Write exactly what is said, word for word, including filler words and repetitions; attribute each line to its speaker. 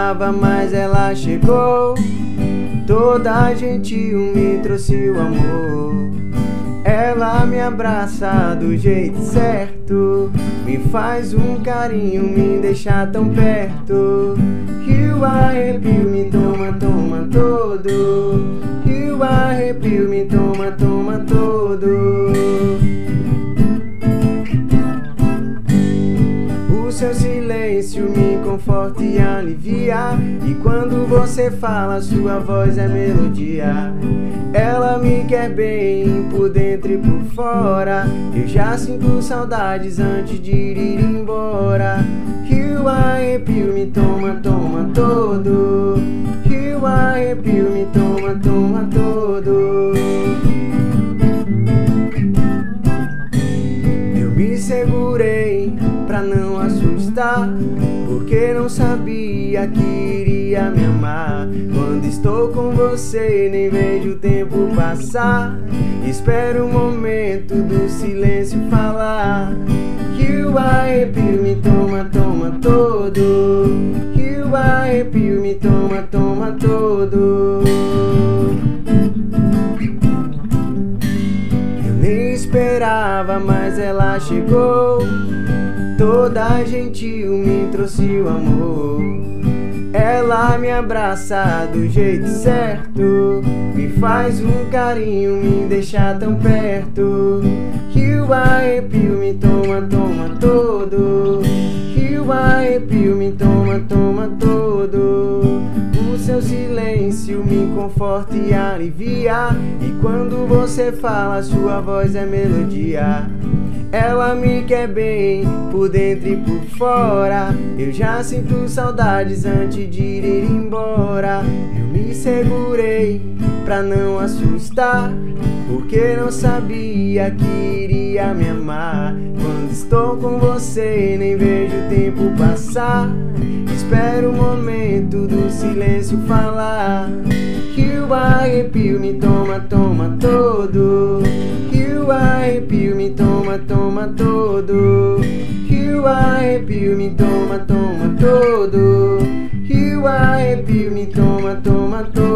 Speaker 1: esperava, mas ela chegou. Toda gentil me trouxe o amor. Ela me abraça do jeito certo, me faz um carinho, me deixa tão perto. E o arrepio me toma, toma todo. E o arrepio me toma, toma todo. O seu silêncio me conforta e alivia, e quando você fala, sua voz é melodia. Ela me quer bem por dentro e por fora. Eu já sinto saudades antes de ir embora. E o arrepio me toma, toma todo. E o arrepio me toma, toma todo. Eu me segurei pra não assustar, porque não sabia que iria me amar. Quando estou com você, nem vejo o tempo passar. Espero o momento do silêncio falar. Que o arrepio me toma, toma todo. Que o arrepio me toma, toma todo. Eu nem esperava, mas ela chegou. Toda gentil me trouxe o amor. Ela me abraça do jeito certo, me faz um carinho, me deixa tão perto. E o arrepio me toma, toma todo. E o arrepio me toma, toma todo. O seu silêncio me conforta e alivia, e quando você fala, sua voz é melodia. Ela me quer bem por dentro e por fora. Eu já sinto saudades antes de ir embora. Eu me segurei pra não assustar, porque não sabia que iria me amar. Quando estou com você, nem vejo o tempo passar. Espero o momento do silêncio falar. Que o arrepio me toma, toma todo. Que o arrepio me toma, toma todo. Que o arrepio me toma, toma todo. Que o arrepio me toma, toma todo.